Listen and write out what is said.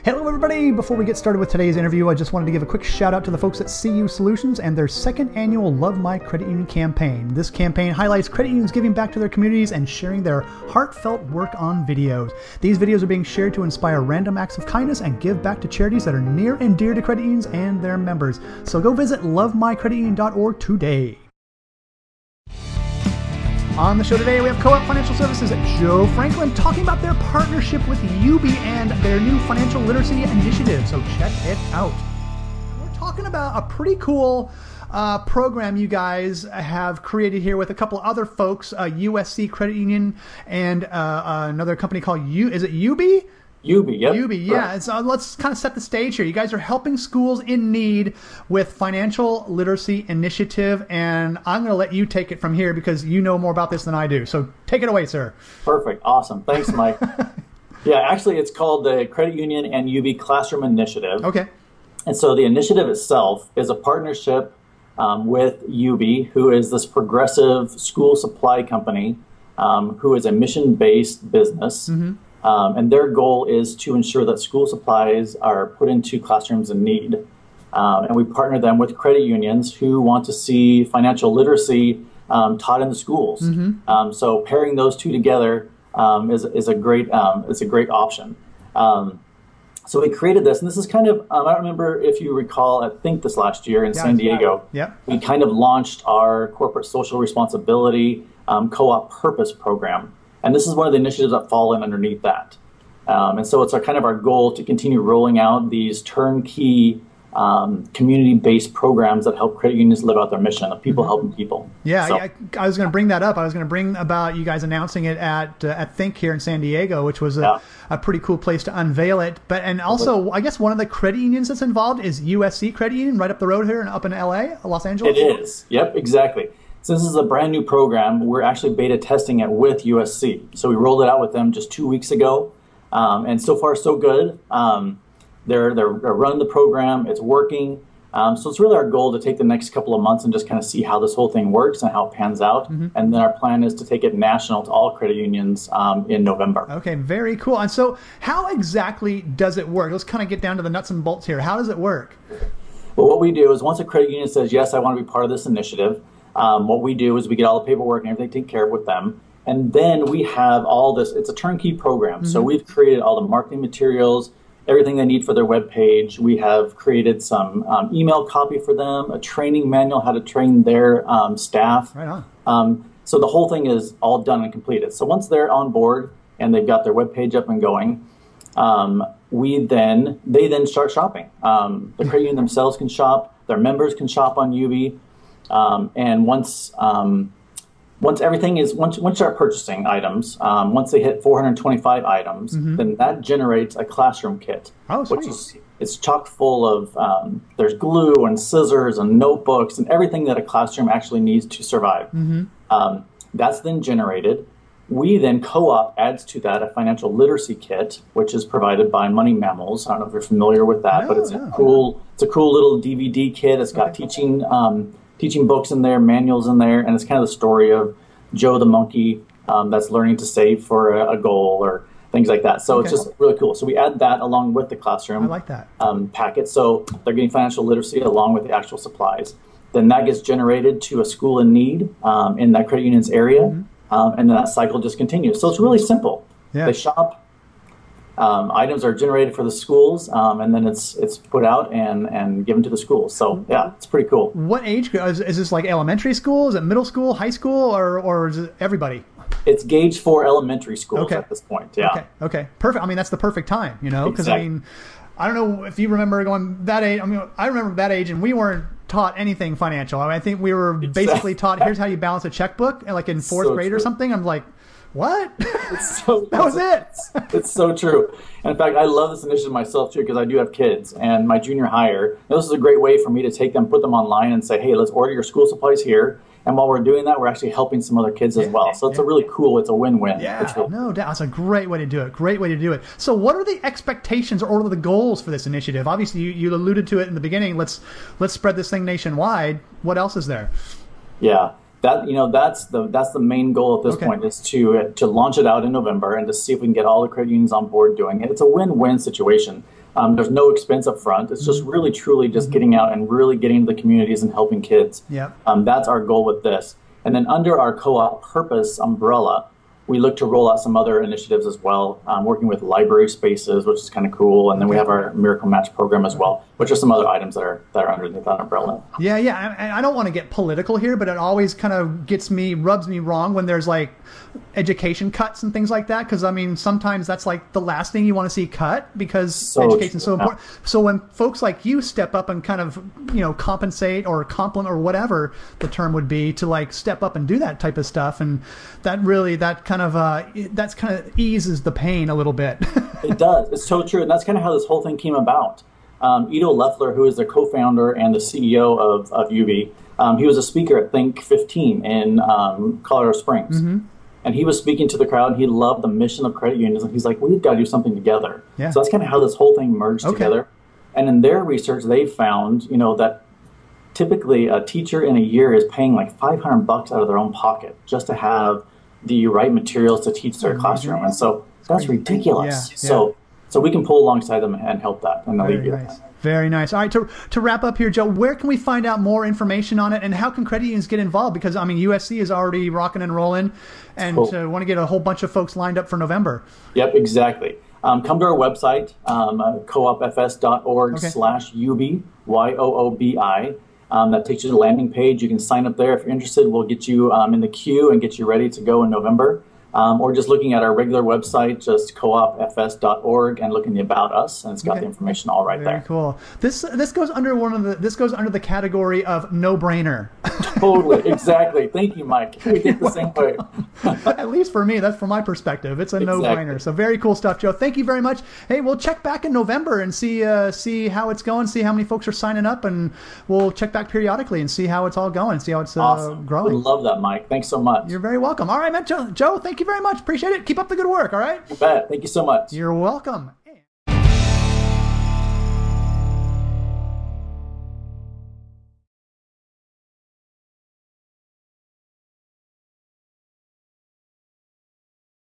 Hello everybody! Before we get started with today's interview, I just wanted to give a quick shout out to the folks at CU Solutions and their second annual Love My Credit Union campaign. This campaign highlights credit unions giving back to their communities and sharing their heartfelt work on videos. These videos are being shared to inspire random acts of kindness and give back to charities that are near and dear to credit unions and their members. So go visit lovemycreditunion.org today. On the show today, we have Co-op Financial Services Joe Franklin talking about their partnership with UB and their new financial literacy initiative. So check it out. We're talking about a pretty cool program you guys have created here with a couple of other folks, USC Credit Union and another company called is it UB? UB, yep. UB, yeah. So let's kind of set the stage here. You guys are helping schools in need with financial literacy initiative, and I'm going to let you take it from here because you know more about this than I do. So take it away, sir. Perfect. Awesome. Thanks, Mike. Yeah, actually, it's called the Credit Union and UB Classroom Initiative. Okay. And so the initiative itself is a partnership with UB, who is this progressive school supply company, who is a mission-based business. Mm-hmm. And their goal is to ensure that school supplies are put into classrooms in need. And we partner them with credit unions who want to see financial literacy taught in the schools. Mm-hmm. So pairing those two together is a great option. So we created this, and this is kind of, I don't remember if you recall, I think this last year in San Diego, we kind of launched our corporate social responsibility co-op purpose program. And this is one of the initiatives that fall in underneath that. And so it's our goal to continue rolling out these turnkey community-based programs that help credit unions live out their mission of people helping people. Yeah, so, I was going to bring that up. I was going to bring about you guys announcing it at Think here in San Diego, which was a pretty cool place to unveil it. And also, I guess one of the credit unions that's involved is USC Credit Union right up the road here and up in LA, Los Angeles. It is. Yep, exactly. Since this is a brand new program, we're actually beta testing it with USC. So we rolled it out with them just 2 weeks ago, and so far so good. They're running the program, it's working. So it's really our goal to take the next couple of months and just kind of see how this whole thing works and how it pans out. Mm-hmm. And then our plan is to take it national to all credit unions in November. Okay, very cool. And so how exactly does it work? Let's kind of get down to the nuts and bolts here. How does it work? Well, what we do is once a credit union says, yes, I want to be part of this initiative, what we do is we get all the paperwork and everything taken care of with them. And then we have all this, it's a turnkey program. Mm-hmm. So we've created all the marketing materials, everything they need for their web page. We have created some email copy for them, a training manual, how to train their staff. Right on. So the whole thing is all done and completed. So once they're on board and they've got their web page up and going, they then start shopping. The credit union themselves can shop, their members can shop on UB. And once everything is, once you start purchasing items, once they hit 425 items, mm-hmm. then that generates a classroom kit, which it's chock full of, there's glue and scissors and notebooks and everything that a classroom actually needs to survive. Mm-hmm. That's then generated. We then Co-op adds to that a financial literacy kit, which is provided by Money Mammals. I don't know if you're familiar with that, but it's a cool little DVD kit. It's got teaching books in there, manuals in there, and it's kind of the story of Joe the monkey that's learning to save for a goal or things like that. So it's just really cool. So we add that along with the classroom I like that. Packet. So they're getting financial literacy along with the actual supplies. Then that gets generated to a school in need in that credit union's area, mm-hmm. And then that cycle just continues. So it's really simple. Yeah. They shop. Items are generated for the schools, and then it's put out and given to the schools. So yeah, it's pretty cool. What age is this? Like elementary school? Is it middle school, high school, or is it everybody? It's gauged for elementary schools at this point. Yeah. Okay. Perfect. I mean, that's the perfect time, because exactly. I don't know if you remember going that age. I remember that age, and we weren't taught anything financial. I think we were basically taught, here's how you balance a checkbook, like in fourth grade or something. I'm like, what? That was it. It's so true. And in fact, I love this initiative myself too, because I do have kids and my junior hire. This is a great way for me to take them, put them online and say, hey, let's order your school supplies here. And while we're doing that, we're actually helping some other kids as well. So it's a really cool, it's a win-win. Yeah, no doubt. It's a great way to do it. So what are the expectations or what are the goals for this initiative? Obviously, you alluded to it in the beginning. Let's spread this thing nationwide. What else is there? Yeah. That's the main goal at this point is to launch it out in November and to see if we can get all the credit unions on board doing it. It's a win-win situation. There's no expense up front. It's just really, truly just getting out and really getting into the communities and helping kids. Yep. That's our goal with this. And then under our co-op purpose umbrella, we look to roll out some other initiatives as well, working with library spaces, which is kind of cool. And then we have our Miracle Match program as well, which are some other items that are underneath that umbrella. Yeah, yeah. And I don't want to get political here, but it always kind of rubs me wrong when there's like education cuts and things like that. Because I mean, sometimes that's like the last thing you want to see cut because education is so important. So when folks like you step up and kind of, compensate or compliment or whatever the term would be to like step up and do that type of stuff, and that kind of eases the pain a little bit. It does. It's so true. And that's kind of how this whole thing came about. Ido Leffler, who is the co-founder and the CEO of UB, he was a speaker at Think 15 in Colorado Springs. Mm-hmm. And he was speaking to the crowd, and he loved the mission of credit unions. And he's like, we've got to do something together. Yeah. So that's kind of how this whole thing merged together. And in their research, they found, that typically a teacher in a year is paying like $500 out of their own pocket just to have the right materials to teach their classroom. And so that's ridiculous. Yeah. So we can pull alongside them and help that and alleviate that. Very nice. All right, to wrap up here, Joe, where can we find out more information on it, and how can credit unions get involved? Because, I mean, USC is already rocking and rolling, and want to get a whole bunch of folks lined up for November. Yep, exactly. Come to our website, coopfs.org/UB, YOOBI. That takes you to the landing page. You can sign up there if you're interested. We'll get you in the queue and get you ready to go in November. Or just looking at our regular website, just coopfs.org, and looking About Us, and it's got the information all right there. Very cool. This goes under the category of no-brainer. Totally, exactly. Thank you, Mike. We think the same way. At least for me, that's from my perspective. It's a no-brainer. So very cool stuff, Joe. Thank you very much. Hey, we'll check back in November and see how it's going, see how many folks are signing up, and we'll check back periodically and see how it's all going, see how it's awesome. Growing. I love that, Mike. Thanks so much. You're very welcome. All right, man. Joe, thank you very much. Appreciate it. Keep up the good work, all right? You bet. Thank you so much. You're welcome.